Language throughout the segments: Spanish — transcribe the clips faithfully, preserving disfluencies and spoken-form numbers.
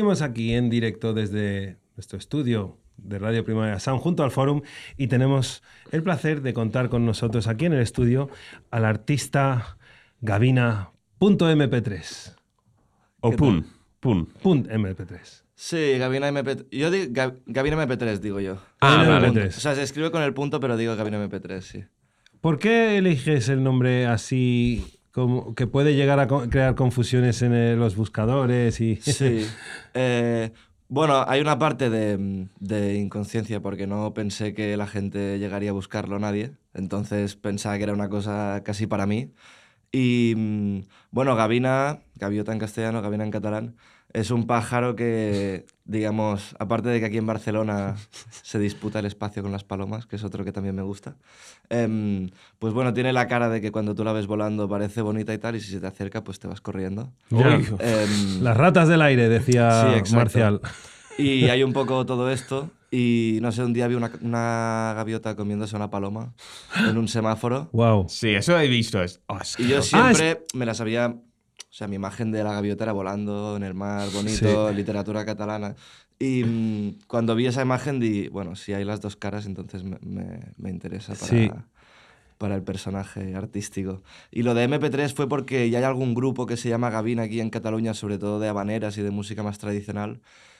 seguimos aquí en directo desde nuestro estudio de Radio Primavera Sound junto al Fórum y tenemos el placer de contar con nosotros aquí en el estudio al artista Gavina punto eme pe tres. O Pun. Pun. Punt eme pe tres. Sí, Gavina eme pe tres. Yo digo Gav- Gavina eme pe tres, digo yo. Ah, Gavina vale. eme pe tres. O sea, se escribe con el punto, pero digo Gavina eme pe tres, sí. ¿Por qué eliges el nombre así como que puede llegar a co- crear confusiones en eh, los buscadores? Y... Sí. Eh, bueno, hay una parte de, de inconsciencia porque no pensé que la gente llegaría a buscarlo nadie. Entonces pensaba que era una cosa casi para mí. Y mm, bueno, Gavina, gaviota en castellano, Gavina en catalán, es un pájaro que, digamos, aparte de que aquí en Barcelona se disputa el espacio con las palomas, que es otro que también me gusta, em, pues bueno, tiene la cara de que cuando tú la ves volando parece bonita y tal, y si se te acerca, pues te vas corriendo. Ya. Uy. Em, Las ratas del aire, decía Sí, exacto. Marcial. y hay un poco todo esto. Y no sé, un día vi una, una gaviota comiéndose una paloma en un semáforo. Wow. Sí, eso he visto. Es Y yo asqueroso. siempre me la sabía. O sea, mi imagen de la gaviota era volando en el mar, bonito, literatura catalana. Y mm, cuando vi esa imagen di, bueno, si hay las dos caras, entonces me, me- me interesa para, Sí. para el personaje artístico. Y lo de eme pe tres fue porque ya hay algún grupo que se llama Gavina aquí en Cataluña, sobre todo de habaneras y de música más tradicional.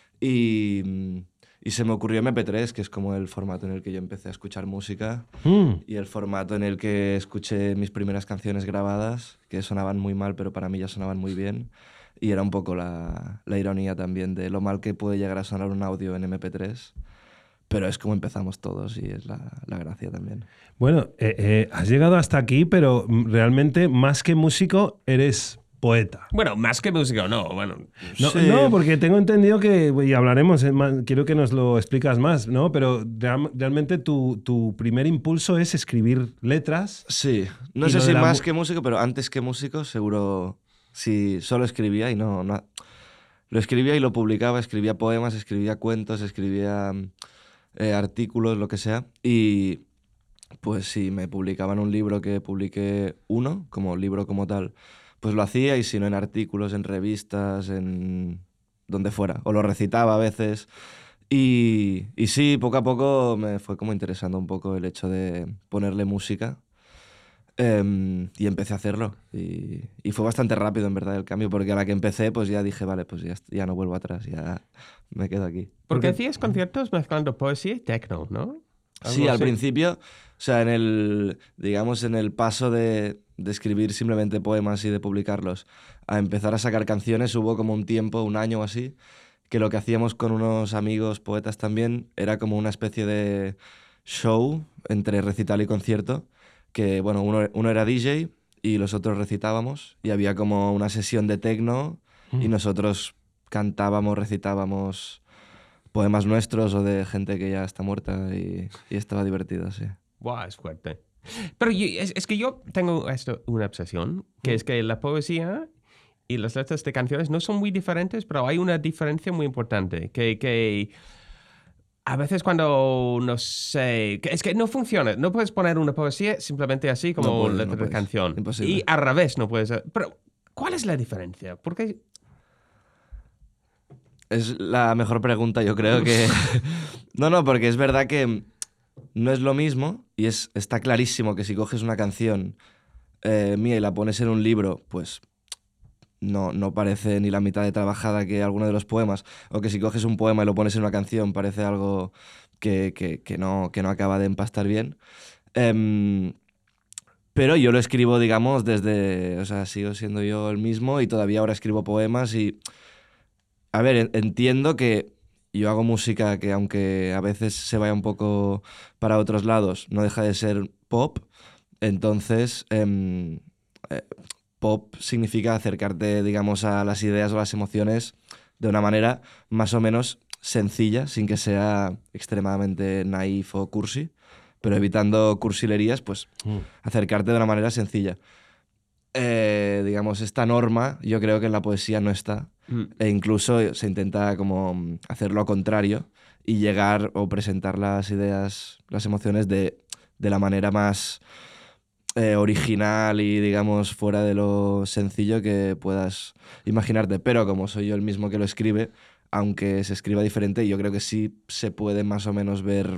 Y, mm, y se me ocurrió eme pe tres, que es como el formato en el que yo empecé a escuchar música. Mm. Y el formato en el que escuché mis primeras canciones grabadas, que sonaban muy mal, pero para mí ya sonaban muy bien. Y era un poco la, la ironía también de lo mal que puede llegar a sonar un audio en eme pe tres. Pero es como empezamos todos y es la, la gracia también. Bueno, eh, eh, has llegado hasta aquí, pero mm, realmente más que músico eres poeta. Bueno, más que música, no. Bueno, No, Sí. no, porque tengo entendido que, y hablaremos, eh, más- quiero que nos lo explicas más, ¿no? Pero real- realmente tu, tu primer impulso es escribir letras. Sí, no Y sé lo si de la más mu- que músico, pero antes que músico seguro sí, solo escribía y no, no... Lo escribía y lo publicaba, escribía poemas, escribía cuentos, escribía mm, eh, artículos, lo que sea. Y pues si me publicaban un libro que publiqué uno, como libro como tal, pues lo hacía y si no en artículos, en revistas, en donde fuera. O lo recitaba a veces. Y, y sí, poco a poco me fue como interesando un poco el hecho de ponerle música. Em, y empecé a hacerlo. Y, y fue bastante rápido, en verdad, el cambio, porque a la que empecé, pues ya dije, vale, pues ya, est- ya no vuelvo atrás, ya me quedo aquí. porque Porque- hacías conciertos mezclando poesía y techno, ¿no? Sí, Algo al así. principio, o sea, en el, digamos, en el paso de, de escribir simplemente poemas y de publicarlos a empezar a sacar canciones, hubo como un tiempo, un año o así, que lo que hacíamos con unos amigos poetas también era como una especie de show entre recital y concierto, que, bueno, uno, uno era D J y los otros recitábamos, y había como una sesión de techno y Mm. nosotros cantábamos, recitábamos poemas nuestros o de gente que ya está muerta y, y estaba divertido, sí. Buah, es fuerte. Pero yo- es, es que yo tengo esto, una obsesión, que es que la poesía y las letras de canciones no son muy diferentes, pero hay una diferencia muy importante, que, que a veces cuando, no sé, que es que no funciona, no puedes poner una poesía simplemente así como No puedes, letra no de puedes. canción. Imposible. Y al revés no puedes. Pero, ¿cuál es la diferencia? Porque Es la mejor pregunta, yo creo que... No, no, porque es verdad que no es lo mismo y es, está clarísimo que si coges una canción eh, mía y la pones en un libro, pues no, no parece ni la mitad de trabajada que alguno de los poemas, o que si coges un poema y lo pones en una canción parece algo que, que, que no, que no acaba de empastar bien. Em, pero yo lo escribo, digamos, desde... O sea, sigo siendo yo el mismo y todavía ahora escribo poemas y... A ver, en- entiendo que yo hago música que aunque a veces se vaya un poco para otros lados, no deja de ser pop. Entonces, em, eh, pop significa acercarte, digamos, a las ideas o las emociones de una manera más o menos sencilla, sin que sea extremadamente naif o cursi, pero evitando cursilerías, pues Mm. acercarte de una manera sencilla. Eh, digamos, esta norma yo creo que en la poesía no está. mm, E incluso se intenta como mm, hacer lo contrario y llegar o presentar las ideas, las emociones de, de la manera más eh, original y, digamos, fuera de lo sencillo que puedas imaginarte. Pero como soy yo el mismo que lo escribe, aunque se escriba diferente, yo creo que sí se puede más o menos ver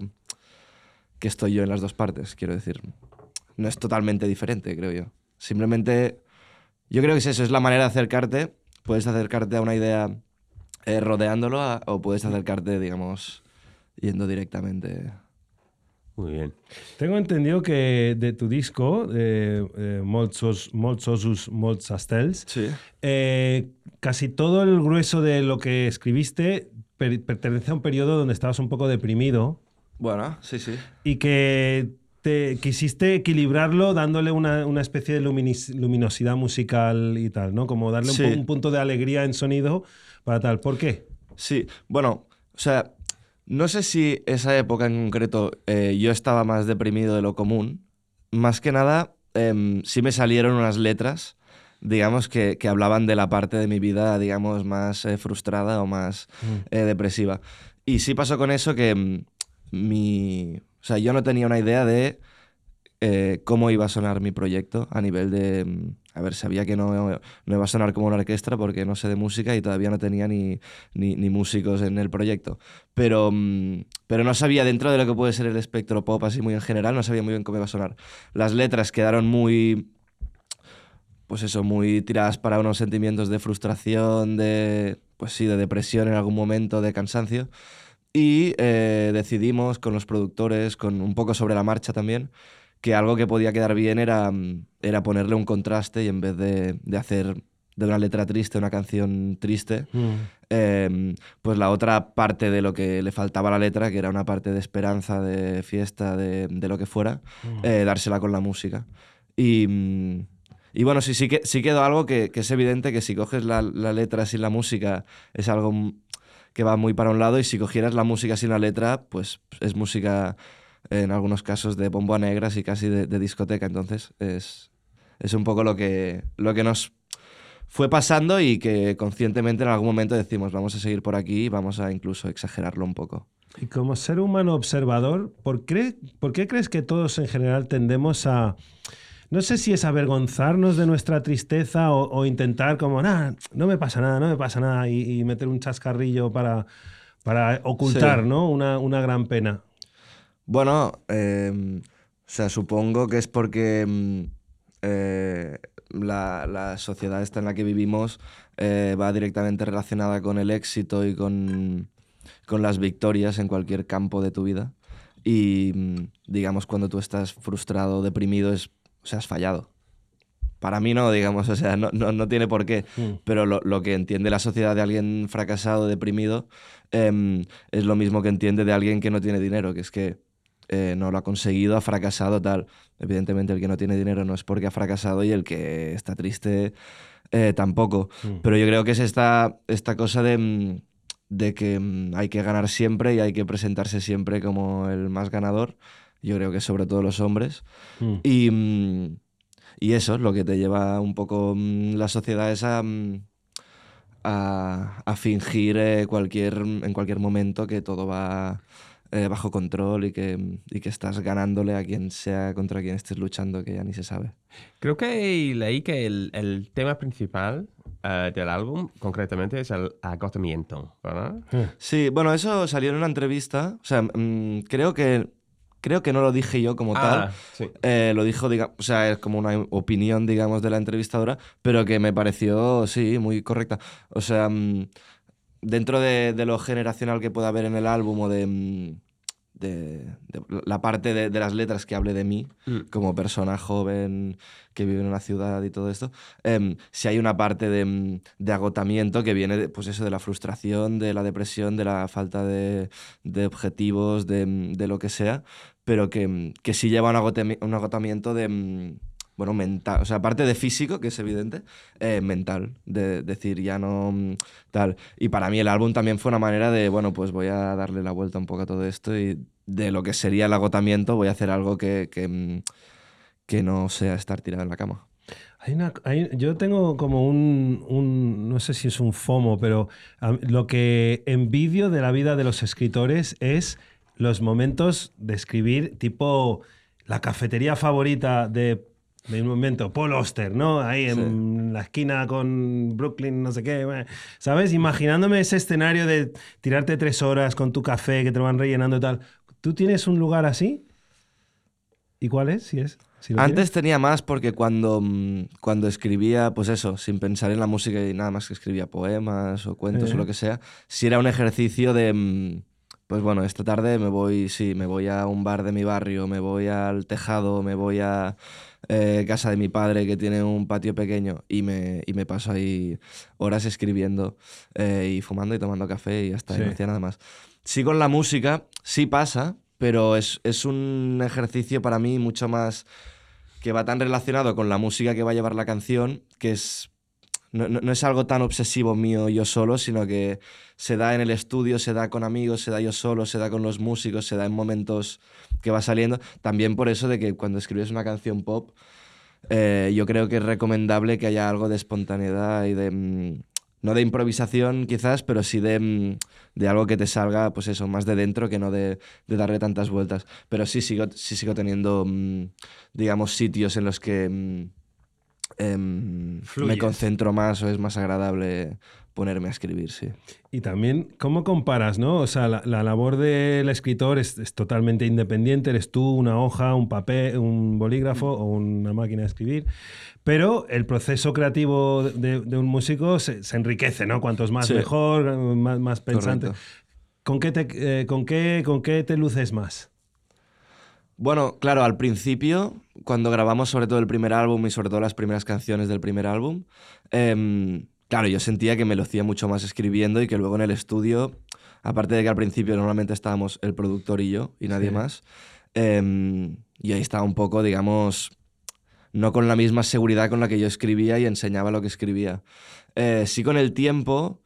que estoy yo en las dos partes, quiero decir. No es totalmente diferente, creo yo. Simplemente, yo creo que es eso, es la manera de acercarte. Puedes acercarte a una idea eh, rodeándolo a, o puedes acercarte, digamos, yendo directamente. Muy bien. Tengo entendido que de tu disco, eh, eh, Molts Os- Molts Osus, Molts Astels, Sí. eh, casi todo el grueso de lo que escribiste per- pertenece a un periodo donde estabas un poco deprimido Bueno, sí, sí. y que te quisiste equilibrarlo dándole una, una especie de luminis- luminosidad musical y tal, ¿no? Como darle un, Sí. po- un punto de alegría en sonido para tal. ¿Por qué? Sí, bueno, o sea, no sé si esa época en concreto eh, yo estaba más deprimido de lo común. Más que nada, em, sí me salieron unas letras, digamos, que, que hablaban de la parte de mi vida, digamos, más eh, frustrada o más Mm. eh, depresiva. Y sí pasó con eso que mm, mi... O sea, yo no tenía una idea de eh, cómo iba a sonar mi proyecto a nivel de... mm, A ver, sabía que no, no iba a sonar como una orquesta porque no sé de música y todavía no tenía ni, ni, ni músicos en el proyecto. Pero, mm, pero no sabía, dentro de lo que puede ser el espectro pop así muy en general, no sabía muy bien cómo iba a sonar. Las letras quedaron muy... Pues eso, muy tiradas para unos sentimientos de frustración, de... Pues sí, de depresión en algún momento, de cansancio. Y eh, decidimos con los productores, con un poco sobre la marcha también, que algo que podía quedar bien era, mm, era ponerle un contraste y en vez de, de hacer de una letra triste una canción triste, Mm. eh, pues la otra parte de lo que le faltaba a la letra, que era una parte de esperanza, de fiesta, de, de lo que fuera, Mm. eh, dársela con la música. Y, mm, y bueno, sí, sí, que, sí quedó algo que, que es evidente que si coges la, la letra sin la música es algo mm, que va muy para un lado y si cogieras la música sin la letra, pues es música en algunos casos de bombo a negras y casi de, de discoteca. Entonces es, es un poco lo que, lo que nos fue pasando y que conscientemente en algún momento decimos vamos a seguir por aquí y vamos a incluso exagerarlo un poco. Y como ser humano observador, ¿por qué, ¿por qué crees que todos en general tendemos a, no sé si es avergonzarnos de nuestra tristeza o, o intentar como, nada, no me pasa nada, no me pasa nada, y, y meter un chascarrillo para, para ocultar, Sí. ¿no? una, una gran pena? Bueno, eh, o sea, supongo que es porque mm, eh, la, la sociedad esta en la que vivimos eh, va directamente relacionada con el éxito y con, con las victorias en cualquier campo de tu vida. Y mm, digamos, cuando tú estás frustrado o deprimido, es, o sea, has fallado. Para mí no, digamos, o sea, no, no, no tiene por qué. Mm. Pero lo, lo que entiende la sociedad de alguien fracasado, deprimido, em, es lo mismo que entiende de alguien que no tiene dinero, que es que eh, no lo ha conseguido, ha fracasado, tal. Evidentemente el que no tiene dinero no es porque ha fracasado y el que está triste eh, tampoco. Mm. Pero yo creo que es esta, esta cosa de, mm, de que mm, hay que ganar siempre y hay que presentarse siempre como el más ganador. Yo creo que sobre todo los hombres. Mm. Y, mm, y eso es lo que te lleva un poco mm, la sociedad es a, mm, a, a fingir eh, cualquier, en cualquier momento que todo va eh, bajo control y que, y que estás ganándole a quien sea contra quien estés luchando, que ya ni se sabe. Creo que leí que el, el tema principal eh, del álbum, concretamente, es el agotamiento, ¿verdad? Eh. Sí, bueno, eso salió en una entrevista. O sea, mm, creo que, creo que no lo dije yo como tal. Ah, sí. Eh, lo dijo, diga- o sea, es como una opinión, digamos, de la entrevistadora, pero que me pareció, sí, muy correcta. O sea, mm, dentro de, de lo generacional que pueda haber en el álbum o de, mm, de- de la parte de, de las letras que hable de mí Mm. como persona joven que vive en una ciudad y todo esto, em, si hay una parte de, mm, de agotamiento que viene de, pues eso, de la frustración, de la depresión, de la falta de, de objetivos, de, mm, de lo que sea, pero que, mm, que sí lleva un, agotami- un agotamiento de... mm, Bueno, mental, o sea, aparte de físico, que es evidente, eh, mental, de decir ya no mm, tal. Y para mí el álbum también fue una manera de, bueno, pues voy a darle la vuelta un poco a todo esto y de lo que sería el agotamiento voy a hacer algo que, que, mm, que no sea estar tirado en la cama. Hay una, hay- yo tengo como un, un- no sé si es un FOMO, pero a mí lo que envidio de la vida de los escritores es los momentos de escribir tipo la cafetería favorita de de un momento, Paul Auster, ¿no? Ahí en Sí. la esquina con Brooklyn, no sé qué, bueno, ¿sabes? Imaginándome ese escenario de tirarte tres horas con tu café que te lo van rellenando y tal. ¿Tú tienes un lugar así? ¿Y cuál es? Si es, si lo Antes tienes. tenía más porque cuando, mm, cuando escribía, pues eso, sin pensar en la música y nada más que escribía poemas o cuentos o Eh, lo que sea, si era un ejercicio de, mm, pues bueno, esta tarde me voy, sí, me voy a un bar de mi barrio, me voy al tejado, me voy a eh, casa de mi padre que tiene un patio pequeño y me, y me paso ahí horas escribiendo eh, y fumando y tomando café y hasta ahí, no sí. hacía nada más. Sí, con la música, sí pasa, pero es, es un ejercicio para mí mucho más que va tan relacionado con la música que va a llevar la canción, que es, no, no- no es algo tan obsesivo mío yo solo, sino que se da en el estudio, se da con amigos, se da yo solo, se da con los músicos, se da en momentos que va saliendo. También por eso de que cuando escribes una canción pop, eh, yo creo que es recomendable que haya algo de espontaneidad y de... mm, no de improvisación quizás, pero sí de, mm, de algo que te salga, pues eso, más de dentro que no de, de darle tantas vueltas. Pero sí sigo, sí sigo teniendo, mm, digamos, sitios en los que mm, em, me Fluyes. concentro más o es más agradable ponerme a escribir, sí. Y también, ¿cómo comparas, no? O sea, la, la labor del escritor es, es totalmente independiente. Eres tú, una hoja, un papel, un bolígrafo o una máquina de escribir. Pero el proceso creativo de, de un músico se, se enriquece, ¿no? Cuantos más Sí, mejor, más, más pensante. correcto. ¿Con qué te, eh, con qué, con qué te luces más? Bueno, claro, al principio, cuando grabamos sobre todo el primer álbum y sobre todo las primeras canciones del primer álbum, em, claro, yo sentía que me lo hacía mucho más escribiendo y que luego en el estudio, aparte de que al principio normalmente estábamos el productor y yo y nadie Sí, más, em, y ahí estaba un poco, digamos, no con la misma seguridad con la que yo escribía y enseñaba lo que escribía. Eh, sí, con el tiempo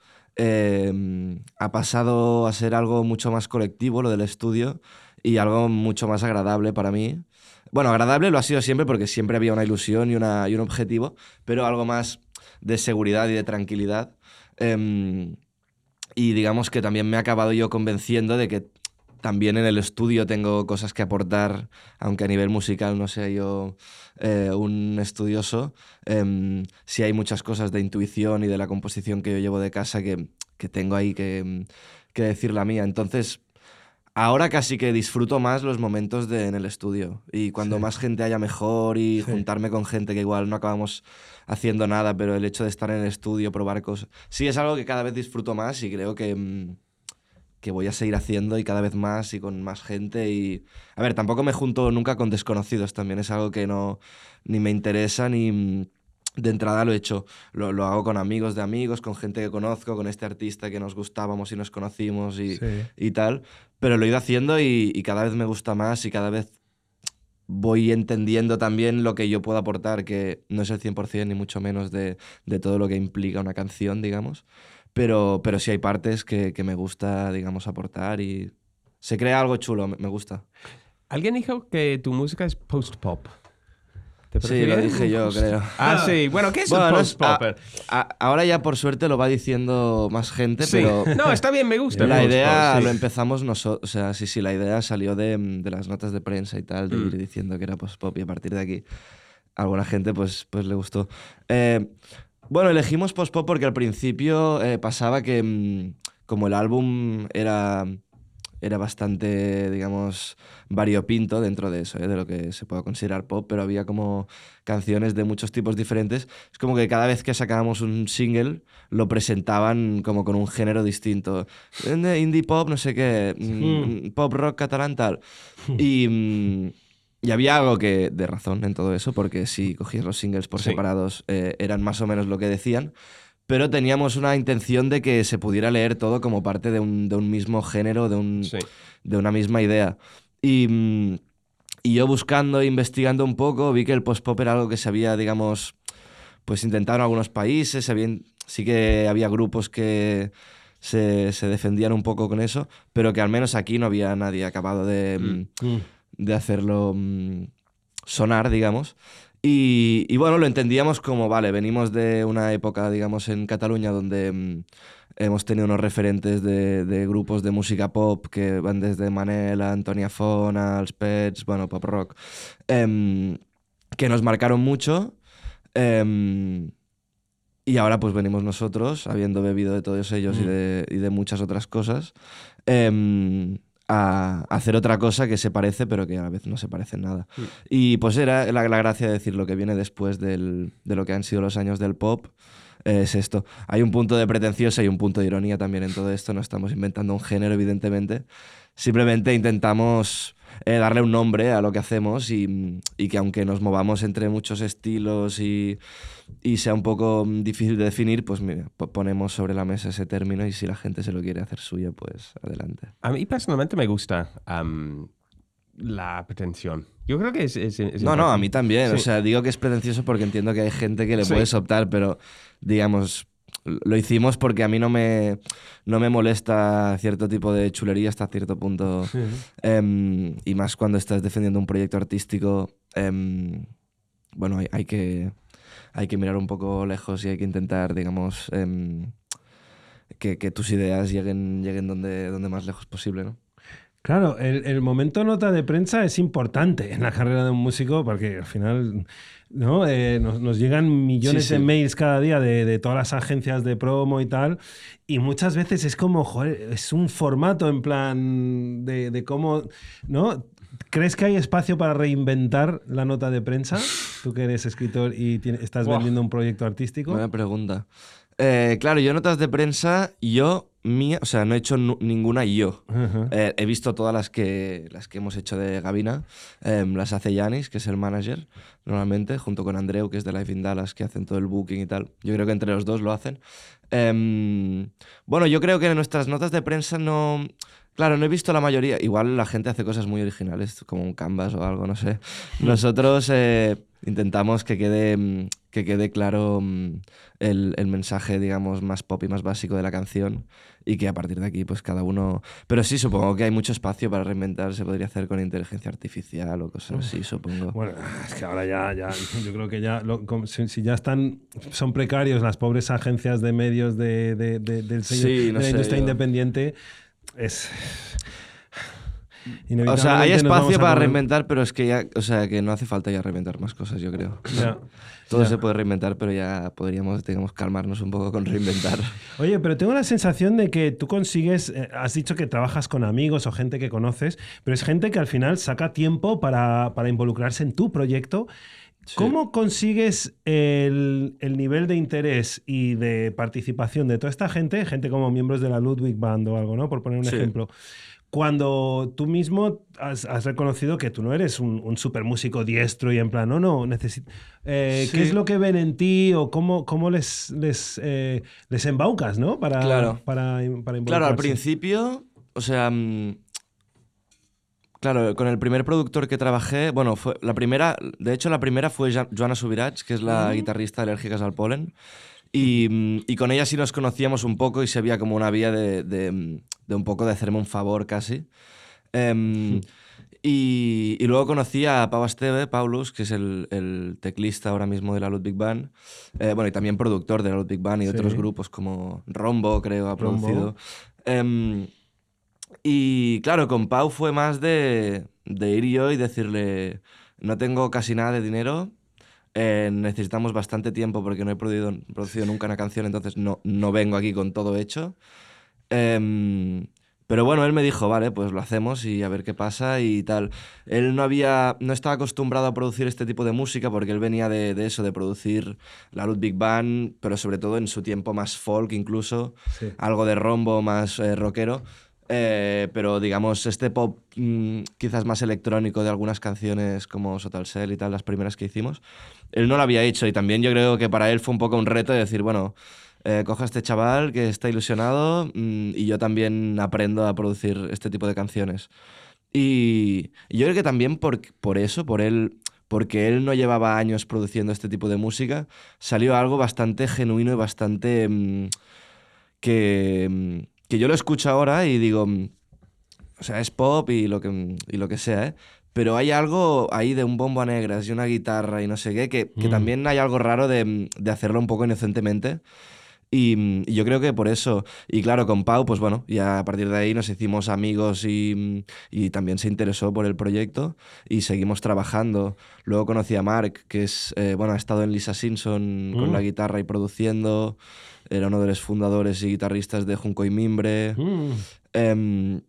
em, ha pasado a ser algo mucho más colectivo lo del estudio y algo mucho más agradable para mí. Bueno, agradable lo ha sido siempre porque siempre había una ilusión y, una, y un objetivo, pero algo más de seguridad y de tranquilidad. Em, y digamos que también me he acabado yo convenciendo de que también en el estudio tengo cosas que aportar, aunque a nivel musical no sea yo eh, un estudioso. Em, sí hay muchas cosas de intuición y de la composición que yo llevo de casa que, que tengo ahí que, que decir la mía. Entonces, ahora casi que disfruto más los momentos de, en el estudio. Y cuando sí, más gente haya mejor y sí. juntarme con gente que igual no acabamos haciendo nada, pero el hecho de estar en el estudio, probar cosas. Sí, es algo que cada vez disfruto más y creo que, mm, que voy a seguir haciendo y cada vez más y con más gente. Y a ver, tampoco me junto nunca con desconocidos, también es algo que no ni me interesa ni. mm, De entrada lo he hecho, lo, lo hago con amigos de amigos, con gente que conozco, con este artista que nos gustábamos y nos conocimos y, Sí. y tal, pero lo he ido haciendo y, y cada vez me gusta más y cada vez voy entendiendo también lo que yo puedo aportar, que no es el cien por ciento ni mucho menos de, de todo lo que implica una canción, digamos, pero, pero sí hay partes que, que me gusta, digamos, aportar y se crea algo chulo, me, me gusta. Alguien dijo que tu música es post-pop. ¿Te Sí, parece lo bien? dije yo, creo. Ah, sí. Bueno, ¿qué es el Bueno, no es- post-pop? a- a- ahora ya por suerte lo va diciendo más gente, Sí. pero No, está bien, me gusta. el la post-pop, idea sí. lo empezamos nosotros, o sea, sí, sí, la idea salió de, de las notas de prensa y tal, de Mm. ir diciendo que era post-pop y a partir de aquí a alguna gente pues, pues le gustó. Eh, bueno, elegimos post-pop porque al principio eh, pasaba que mm, como el álbum era, era bastante, digamos, variopinto dentro de eso, ¿eh? De lo que se puede considerar pop, pero había como canciones de muchos tipos diferentes. Es como que cada vez que sacábamos un single lo presentaban como con un género distinto. Eh, Indie pop, no sé qué, Hmm. mm, pop rock catalán, tal. Y, mm, y había algo que, de razón en todo eso, porque si cogías los singles por Sí. separados eh, eran más o menos lo que decían, pero teníamos una intención de que se pudiera leer todo como parte de un, de un mismo género, de, un, Sí. de una misma idea. Y, mm, y yo buscando e investigando un poco, vi que el post-pop era algo que se había, digamos, pues intentado en algunos países, se habían- sí que había grupos que se, se defendían un poco con eso, pero que al menos aquí no había nadie acabado de, Mm. mm, Mm. de hacerlo mm, sonar, digamos. Y, y bueno, lo entendíamos como, vale, venimos de una época, digamos, en Cataluña donde mm, hemos tenido unos referentes de, de grupos de música pop que van desde Manel a Antonia Font, a Els Pets, bueno, pop rock. Em, que nos marcaron mucho. Eh, y ahora pues venimos nosotros, habiendo bebido de todos ellos mm. y, de, y de muchas otras cosas, eh, a hacer otra cosa que se parece, pero que a la vez no se parece en nada. Mm. Y pues era la, la gracia de decir lo que viene después del, de lo que han sido los años del pop. Eh, es esto. Hay un punto de pretenciosa y un punto de ironía también en todo esto. No estamos inventando un género, evidentemente. Simplemente intentamos eh, darle un nombre a lo que hacemos y, y que aunque nos movamos entre muchos estilos y, y sea un poco difícil de definir, pues mira, ponemos sobre la mesa ese término y si la gente se lo quiere hacer suyo, pues adelante. A mí personalmente me gusta um, la pretensión. Yo creo que es... es, es no, no, a mí también. Sí. O sea, digo que es pretencioso porque entiendo que hay gente que le sí. puedes optar, pero digamos... Lo hicimos porque a mí no me, no me molesta cierto tipo de chulería hasta cierto punto. Sí. Um, y más cuando estás defendiendo un proyecto artístico, um, bueno, hay, hay, que, hay que mirar un poco lejos y hay que intentar, digamos, um, que, que tus ideas lleguen, lleguen donde, donde más lejos posible, ¿no? Claro, el, el momento nota de prensa es importante en la carrera de un músico porque al final... ¿no? Eh, nos, nos llegan millones sí, sí. de mails cada día de, de todas las agencias de promo y tal, y muchas veces es como, joder, es un formato en plan de, de cómo, ¿no? ¿Crees que hay espacio para reinventar la nota de prensa? Tú que eres escritor y tienes, estás wow. vendiendo un proyecto artístico. Buena pregunta. Eh, claro, yo notas de prensa, yo, mía, o sea, no he hecho n- ninguna yo. Uh-huh. Eh, he visto todas las que, las que hemos hecho de Gavina. Eh, las hace Yanis, que es el manager, normalmente, junto con Andreu, que es de Live in Dallas, que hacen todo el booking y tal. Yo creo que entre los dos lo hacen. Eh, bueno, yo creo que en nuestras notas de prensa no... Claro, no he visto la mayoría. Igual la gente hace cosas muy originales, como un canvas o algo, no sé. Nosotros eh, intentamos que quede, que quede claro el, el mensaje, digamos, más pop y más básico de la canción y que a partir de aquí, pues cada uno... Pero sí, supongo que hay mucho espacio para reinventar. Se podría hacer con inteligencia artificial o cosas así, supongo. Bueno, es que ahora ya, ya yo creo que ya, lo, si, si ya están, son precarios las pobres agencias de medios de, de, de, del sello, sí, no de la sé, industria yo... independiente... Es... O sea, hay espacio para reinventar, pero es que ya, o sea, que no hace falta ya reinventar más cosas, yo creo. Ya, Todo ya. se puede reinventar, pero ya podríamos, digamos, calmarnos un poco con reinventar. Oye, pero tengo la sensación de que tú consigues, eh, has dicho que trabajas con amigos o gente que conoces, pero es gente que al final saca tiempo para, para involucrarse en tu proyecto. Sí. ¿Cómo consigues el, el nivel de interés y de participación de toda esta gente, gente como miembros de la Ludwig Band o algo, ¿no? Por poner un sí. ejemplo, cuando tú mismo has, has reconocido que tú no eres un, un super músico diestro y en plan, no, no, necesito... Eh, sí. ¿Qué es lo que ven en ti o cómo, cómo les, les, eh, les embaucas, ¿no? Para, claro. para, para involucrarse. Claro, al principio, o sea... Claro, con el primer productor que trabajé, bueno, fue la primera, de hecho la primera fue Joana Subirats, que es la uh-huh. guitarrista de Alérgicas al Polen, y, y con ella sí nos conocíamos un poco y se veía como una vía de, de, de un poco de hacerme un favor casi. Um, uh-huh. y, y luego conocí a Pau Esteve, Paulus, que es el, el teclista ahora mismo de la Ludwig Band, eh, bueno, y también productor de la Ludwig Band y de sí. otros grupos como Rombo, creo, ha producido. Um, Y claro, con Pau fue más de, de ir yo y decirle, no tengo casi nada de dinero, eh, necesitamos bastante tiempo porque no he producido, producido nunca una canción, entonces no, no vengo aquí con todo hecho. Eh, pero bueno, él me dijo, vale, pues lo hacemos y a ver qué pasa y tal. Él no había, no estaba acostumbrado a producir este tipo de música porque él venía de, de eso, de producir la Ludwig Band, pero sobre todo en su tiempo más folk incluso, sí. algo de Rombo más eh, rockero. Eh, pero digamos, este pop mmm, quizás más electrónico de algunas canciones como Sotal Cell y tal, las primeras que hicimos, él no lo había hecho y también yo creo que para él fue un poco un reto de decir, bueno, eh, coja a este chaval que está ilusionado mmm, y yo también aprendo a producir este tipo de canciones. Y, y yo creo que también por, por eso, por él, porque él no llevaba años produciendo este tipo de música, salió algo bastante genuino y bastante... Mmm, que... Mmm, que yo lo escucho ahora y digo, o sea, es pop y lo que, y lo que sea, ¿eh? Pero hay algo ahí de un bombo a negras y una guitarra y no sé qué, que, que mm. también hay algo raro de, de hacerlo un poco inocentemente. Y, y yo creo que por eso, y claro, con Pau, pues bueno, ya a partir de ahí nos hicimos amigos y, y también se interesó por el proyecto y seguimos trabajando. Luego conocí a Mark, que es, eh, bueno, ha estado en Lisa Simpson con Mm. la guitarra y produciendo, era uno de los fundadores y guitarristas de Junco y Mimbre. Mm. Em,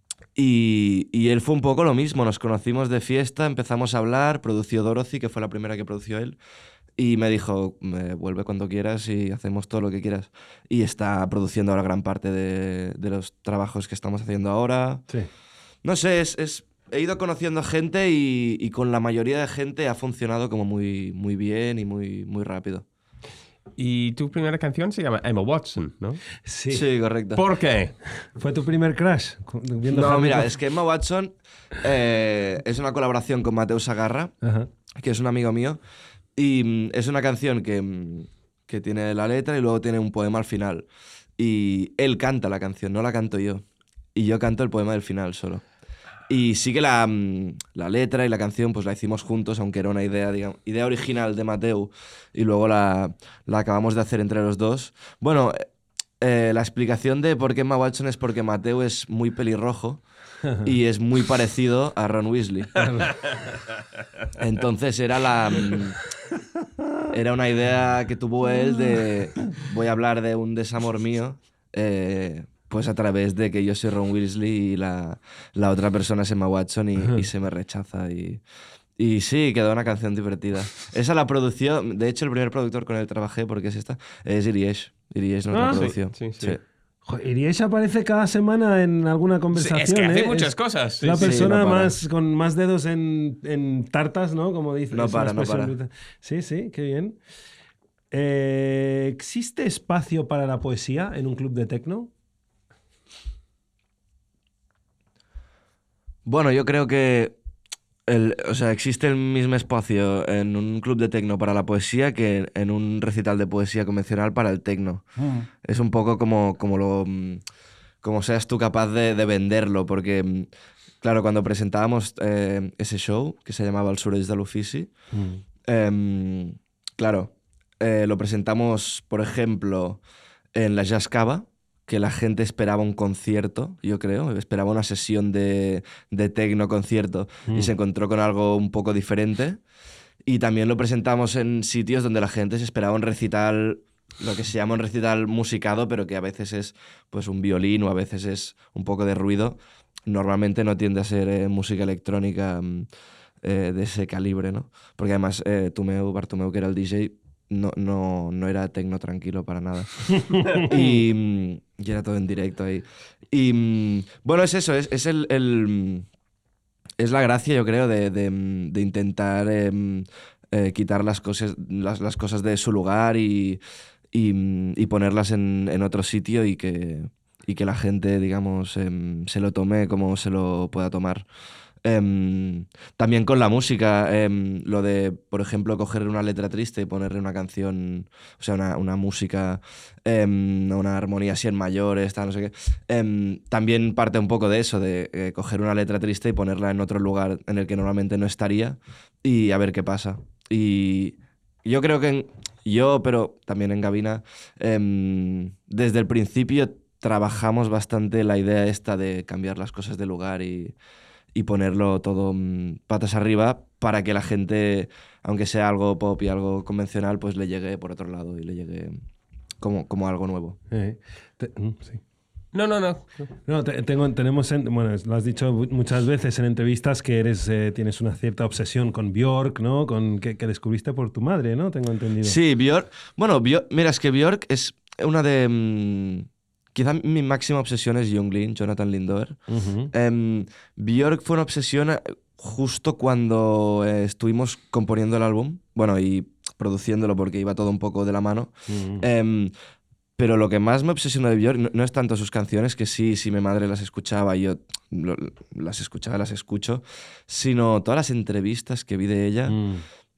y, y él fue un poco lo mismo, nos conocimos de fiesta, empezamos a hablar, produció Dorothy, que fue la primera que produció él, y me dijo, "Me vuelve cuando quieras y hacemos todo lo que quieras". Y está produciendo ahora gran parte de, de los trabajos que estamos haciendo ahora. Sí. No sé, es, es- he ido conociendo gente y, y con la mayoría de gente ha funcionado como muy, muy bien y muy, muy rápido. Y tu primera canción se llama Emma Watson, ¿no? Sí. Sí, correcto. ¿Por qué? ¿Fue tu primer crash? cu- viendo No, Harry mira, Potter? es que Emma Watson eh, es una colaboración con Mateu Sagarra, Ajá. que es un amigo mío, y mm, es una canción que, mm, que tiene la letra y luego tiene un poema al final. Y él canta la canción, no la canto yo. Y yo canto el poema del final solo. Y sí que la, mm, la letra y la canción pues la hicimos juntos, aunque era una idea, digamos, idea original de Mateu y luego la, la acabamos de hacer entre los dos. Bueno, eh, eh, la explicación de por qué Emma Watson es porque Mateu es muy pelirrojo y es muy parecido a Ron Weasley. Entonces era la mm, era una idea que tuvo él de voy a hablar de un desamor mío, eh, pues a través de que yo soy Ron Weasley y la, la otra persona es Emma Watson y, y se me rechaza y, y sí, quedó una canción divertida. Esa la produció, de hecho el primer productor con el que trabajé, porque es esta, es Iriesh. Iriesh nos Ah, la sí, produció. sí, sí. Sí. Joder, Iriesh aparece cada semana en alguna Sí, conversación. es que hace ¿eh? muchas Es cosas. sí, la sí. persona no para. más con más dedos en, en tartas, ¿no? Como dice. No es una para, no expresión para. brita- Sí, sí, qué bien. Eh, ¿existe espacio para la poesía en un club de techno? Bueno, yo creo que el, o sea, existe el mismo espacio en un club de tecno para la poesía que en un recital de poesía convencional para el tecno. Es un poco como, como lo mm, como seas tú capaz de, de venderlo, porque mm, claro, cuando presentábamos eh, ese show que se llamaba El Sureix de l'Ofici, em, claro, eh, lo presentamos, por ejemplo, en la Jazz Cava, que la gente esperaba un concierto, yo creo, esperaba una sesión de, de tecno concierto Mm. y se encontró con algo un poco diferente. Y también lo presentamos en sitios donde la gente se esperaba un recital, lo que se llama un recital musicado, pero que a veces es pues un violín o a veces es un poco de ruido. Normalmente no tiende a ser eh, música electrónica mm, eh, de ese calibre, ¿no? Porque además eh, Tomeu, Bartomeu, que era el D J, no, no, no era tecno tranquilo para nada. y, mm, y era todo en directo ahí. Y mm, bueno, es eso, es, es el... el, mm, es la gracia, yo creo, de, de, mm, de intentar em, eh, quitar las cosas, las, las cosas de su lugar y, y, mm, y ponerlas en, en otro sitio y que, y que la gente, digamos, em, se lo tome como se lo pueda tomar. Em, también con la música, em, lo de, por ejemplo, coger una letra triste y ponerle una canción, o sea, una, una música, em, una armonía así en mayores, tal, no sé qué. Em, también parte un poco de eso, de eh, coger una letra triste y ponerla en otro lugar en el que normalmente no estaría y a ver qué pasa. Y yo creo que en- yo, pero también en Gavina, em, desde el principio trabajamos bastante la idea esta de cambiar las cosas de lugar y y ponerlo todo mm, patas arriba para que la gente, aunque sea algo pop y algo convencional, pues le llegue por otro lado y le llegue como, como algo nuevo. Eh, te- mm, sí. No, no, no. No, te- tengo, tenemos, en- bueno, lo has dicho mu- muchas veces en entrevistas que eres, eh, tienes una cierta obsesión con Björk, ¿no? Con, que, que descubriste por tu madre, ¿no? Tengo entendido. Sí, Björk. Bueno, Björk, mira, es que Björk es una de. mm, quizá mi máxima obsesión es Jung Lin, Jonathan Lindover. Ujú. Em, Björk fue una obsesión eh, justo cuando eh, estuvimos componiendo el álbum, bueno, y produciéndolo porque iba todo un poco de la mano. Ujú. Em, pero lo que más me obsesionó de Björk no, no es tanto sus canciones, que sí, sí, mi madre las escuchaba y yo lo- las escuchaba, las escucho, sino todas las entrevistas que vi de ella Mm.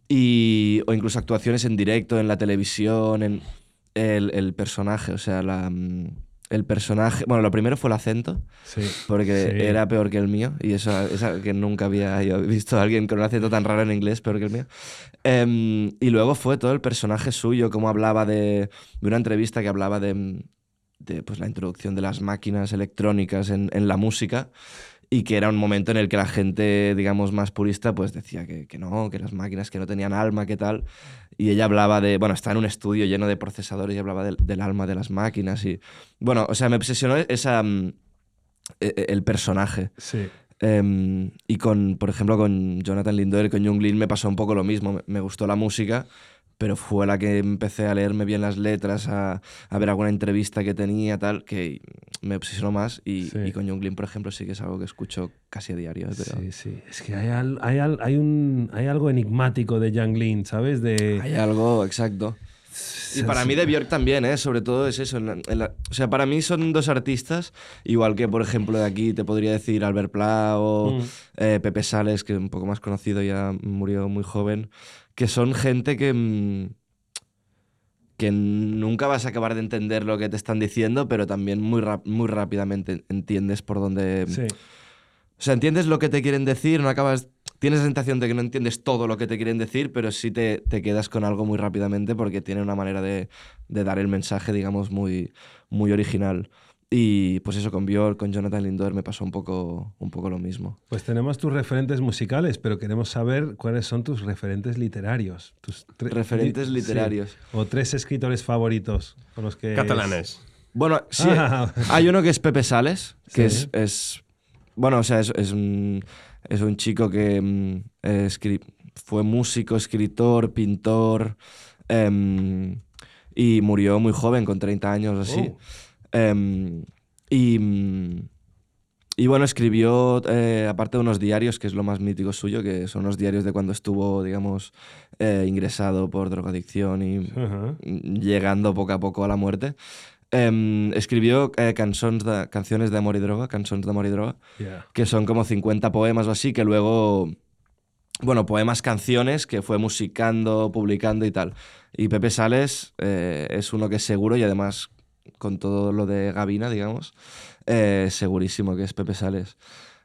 y, o incluso actuaciones en directo, en la televisión, en el, el personaje, o sea, la, mm, el personaje... Bueno, lo primero fue el acento, Sí. porque Sí. era peor que el mío, y eso es algo que nunca había yo visto a alguien con un acento tan raro en inglés, peor que el mío. Em, y luego fue todo el personaje suyo, cómo hablaba de, de una entrevista que hablaba de, de pues, la introducción de las máquinas electrónicas en, en la música, y que era un momento en el que la gente, digamos, más purista, pues decía que, que no, que las máquinas que no tenían alma, que tal. Y ella hablaba de, bueno, está en un estudio lleno de procesadores y hablaba del, del alma de las máquinas. Y bueno, o sea, me obsesionó esa, mm, e- e- el personaje. Sí. Em, y con, por ejemplo, con Jonathan Lindor y con Jung Lin me pasó un poco lo mismo. Me, me gustó la música, pero fue la que empecé a leerme bien las letras, a, a ver alguna entrevista que tenía, tal, que me obsesionó más. Y, Sí. y con Jung Lin, por ejemplo, sí que es algo que escucho casi a diario. ¿eh? Pero Sí, sí. Es que hay, al- hay, al- hay, un, hay algo enigmático de Yang Lin, ¿sabes? De... hay algo, exacto. Y para mí de Björk también, ¿eh? Sobre todo es eso. en la- en la- o sea, para mí son dos artistas, igual que, por ejemplo, de aquí te podría decir Albert Pla o Mm. eh, Pepe Sales, que es un poco más conocido, ya murió muy joven, que son gente que, mm, que nunca vas a acabar de entender lo que te están diciendo, pero también muy, rap- muy rápidamente entiendes por dónde... Sí. O sea, entiendes lo que te quieren decir, no acabas... Tienes la sensación de que no entiendes todo lo que te quieren decir, pero sí te, te quedas con algo muy rápidamente porque tiene una manera de, de dar el mensaje, digamos, muy, muy original. Y pues eso, con Björk, con Jonathan Lindor me pasó un poco, un poco lo mismo. Pues tenemos tus referentes musicales, pero queremos saber cuáles son tus referentes literarios. Tus tre- Referentes li- literarios. sí. O tres escritores favoritos con los que... Catalanes. Bueno, sí, Ah. hay uno que es Pepe Sales, que Sí. es, es... Bueno, o sea, es, es, un, es un chico que mm, eh, escri- fue músico, escritor, pintor, em, y murió muy joven, con treinta años o así. Oh. Em, y, mm, y bueno, escribió, eh, aparte de unos diarios, que es lo más mítico suyo, que son los diarios de cuando estuvo, digamos, eh, ingresado por drogadicción y Ajá. llegando poco a poco a la muerte. Em, escribió eh, cançons de, canciones de amor y droga, cançons de amor y droga, Yeah. que son como cincuenta poemas o así, que luego, bueno, poemas, canciones que fue musicando, publicando y tal. Y Pepe Sales eh, es uno que es seguro, y además con todo lo de Gavina, digamos, eh, segurísimo que es Pepe Sales.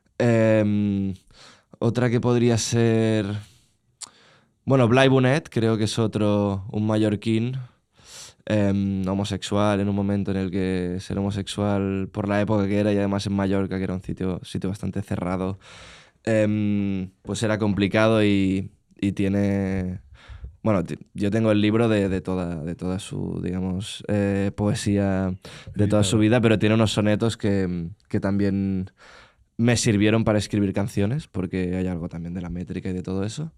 Em, otra que podría ser... Bueno, Blai Bonet, creo que es otro, un mallorquín, em, homosexual, en un momento en el que ser homosexual por la época que era, y además en Mallorca, que era un sitio, sitio bastante cerrado, em, pues era complicado, y, y tiene... Bueno, ti- yo tengo el libro de, de, toda, de toda su, digamos, eh, poesía, de toda su Editado. vida, pero tiene unos sonetos que, que también me sirvieron para escribir canciones, porque hay algo también de la métrica y de todo eso.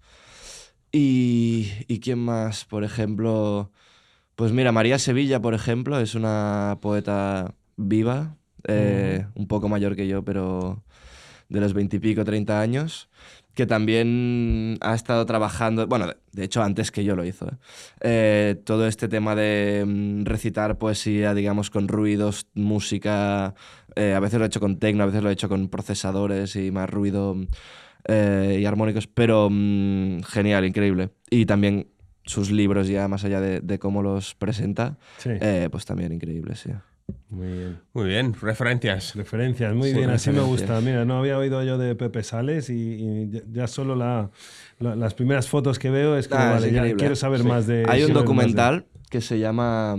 Y, ¿y quién más? Por ejemplo, pues mira, María Sevilla, por ejemplo, es una poeta viva, eh, un poco mayor que yo, pero de los veintipico, treinta años, que también ha estado trabajando, bueno, de, de hecho antes que yo lo hizo, ¿eh? Eh, todo este tema de mm, recitar poesía, digamos, con ruidos, música, eh, a veces lo he hecho con tecno, a veces lo he hecho con procesadores y más ruido eh, y armónicos, pero mm, genial, increíble. Y también sus libros, ya más allá de, de cómo los presenta, Sí. eh, pues también increíble, sí. Muy bien. Muy bien, referencias. Referencias, muy Sí, bien, así me referencias. gusta. Mira, no había oído yo de Pepe Sales y, y ya- ya solo la, la- las primeras fotos que veo es como, Ah, es vale, ya increíble. quiero saber Sí. más de... Hay un quiero ver más de- documental que se llama...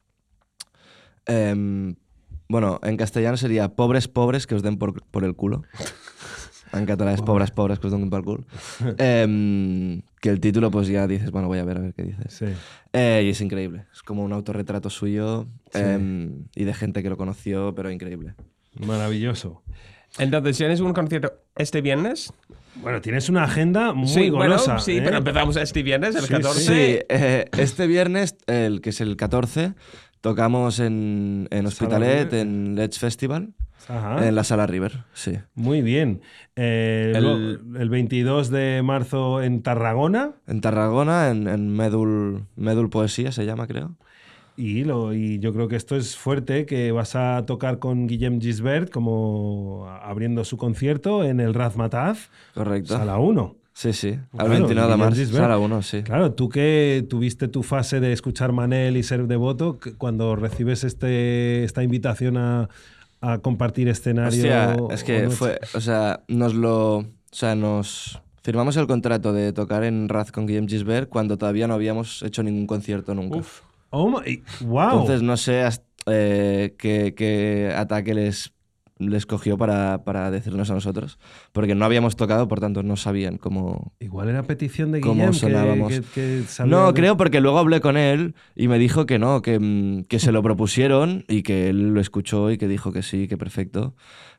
em, bueno, en castellano sería Pobres, pobres, que os den por, por el culo. En catalán es Pobres, pobres, que os den por el culo. Em, que el título, pues ya dices, bueno, voy a ver a ver qué dices. Sí. Eh, y es increíble. Es como un autorretrato suyo, Sí. em, y de gente que lo conoció, pero increíble. Maravilloso. Entonces, ¿tienes un concierto este viernes? Bueno, tienes una agenda muy sí, golosa. bueno, sí, ¿eh? pero empezamos este viernes, el Sí, catorce. Sí, eh, este viernes, el que es el catorce, tocamos en, en Sala Hospitalet, River. en Let's Festival, Ajá. en la Sala River, sí. Muy bien. Eh, El- luego, el veintidós de marzo en Tarragona En Tarragona, en, en Médul, Médul Poesía se llama, creo. y, lo, y yo creo que esto es fuerte, que vas a tocar con Guillem Gisbert como abriendo su concierto en el Razmataz, Correcto. Sala uno. Sí, sí. El Claro, veintinueve de Guillem març, Gisbert. sala uno, sí. Claro, tú que tuviste tu fase de escuchar Manel y ser devoto, que cuando recibes este, esta invitación a, a compartir escenario... Hostia, es o que noche- fue, o sea, nos lo, o sea, nos firmamos el contrato de tocar en Raz con Guillem Gisbert cuando todavía no habíamos hecho ningún concierto nunca. Uf. Oh my- wow. Entonces no sé hasta, eh, qué, qué ataque les, les cogió para, para decirnos a nosotros, porque no habíamos tocado, por tanto no sabían cómo... Igual era petición de ¿Cómo Guillem que, sonábamos? que, que sabía No, de- creo porque luego hablé con él y me dijo que no, que, mm, que se lo propusieron y que él lo escuchó y que dijo que sí, que perfecto.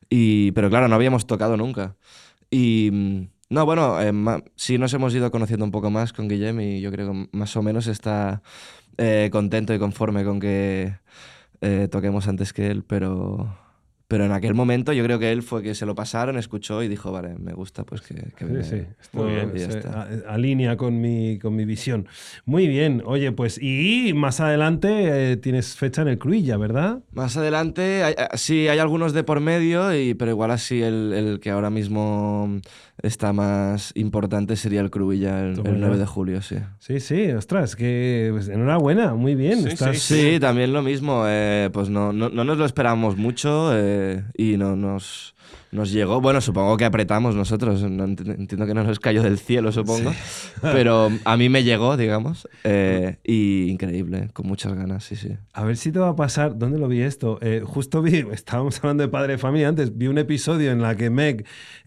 Y, pero claro, no habíamos tocado nunca. Y mm, no, bueno, eh, ma- sí nos hemos ido conociendo un poco más con Guillem y yo creo que más o menos está eh, contento y conforme con que eh, toquemos antes que él, pero... Pero en aquel momento yo creo que él fue que se lo pasaron, escuchó y dijo, vale, me gusta, pues que, que Sí, venga". sí, esto Muy bien, y ya se está. a- alinea con mi, con mi visión. Muy bien, oye, pues y más adelante eh, tienes fecha en el Cruilla, ¿verdad? Más adelante, hay- ah, sí, hay algunos de por medio, y, pero igual así el, el que ahora mismo está más importante sería el Cruilla el, Toma el ya. nueve de julio, sí. Sí, sí, ostras, que pues, enhorabuena, muy bien. Sí, estás, Sí, también lo mismo, eh, pues no, no, no nos lo esperábamos mucho eh, y no nos, nos llegó. Bueno, supongo que apretamos nosotros, no ent- entiendo que no nos cayó del cielo, supongo, pero a mí me llegó, digamos, eh, y increíble, con muchas ganas, sí, sí. A ver si te va a pasar. ¿Dónde lo vi esto? Eh, justo vi, estábamos hablando de Padre de Familia antes, vi un episodio en la que Meg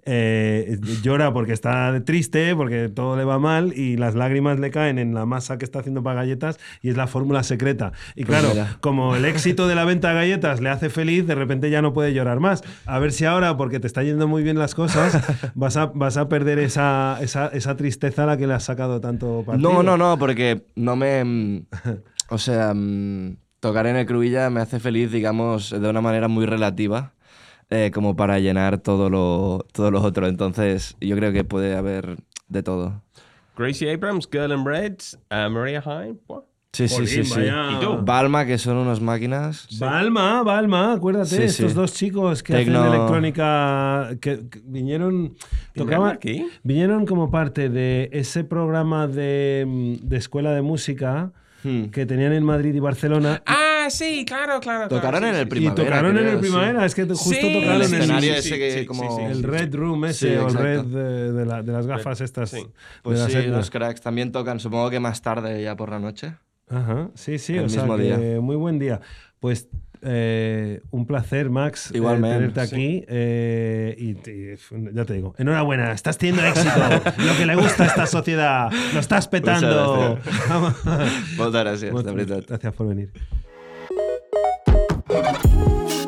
eh, llora porque está triste, porque todo le va mal y las lágrimas le caen en la masa que está haciendo para galletas y es la fórmula secreta. Y Pues claro, mira. como el éxito de la venta de galletas le hace feliz, de repente ya no puede llorar más. A ver si ahora, porque te está yendo muy bien las cosas, vas a, vas a perder esa, esa, esa tristeza a la que le has sacado tanto partido. No, no, no, porque no me... mm, O sea, mm, tocar en el Cruilla me hace feliz, digamos, de una manera muy relativa, eh, como para llenar todo lo, todo lo otro. Entonces, yo creo que puede haber de todo. Gracie Abrams, Girl in Red, uh, Maria Hine. What? Sí, sí, sí, Jolín, sí. vaya. ¿Y tú? Balma, que son unas máquinas. Balma, Balma, acuérdate, Sí, estos sí. dos chicos que Tecno- hacen electrónica, que, que vinieron, tocaban, aquí? vinieron como parte de ese programa de, mm, de escuela de música Hmm. que tenían en Madrid y Barcelona. Ah, sí, claro, claro. Tocaron claro, en sí, el sí, primavera, y tocaron en creo, el sí. primavera, es que justo Sí, tocaron El en escenario el, ese sí, que sí, como... sí, sí. el Red Room ese, Sí, o el exacto. Red de, de la- de las gafas estas. sí. Pues de las sí, etnas. los cracks también tocan, supongo que más tarde ya por la noche. Ajá, sí, sí, El o sea mismo que día. muy buen día. Pues eh, un placer, Max, eh, Igualmente, tenerte sí. aquí. eh, y, y ya te digo, enhorabuena, estás teniendo éxito. Lo que le gusta a esta sociedad, lo estás petando. Vamos. Moltes gràcies, de veritat. Gracias por venir.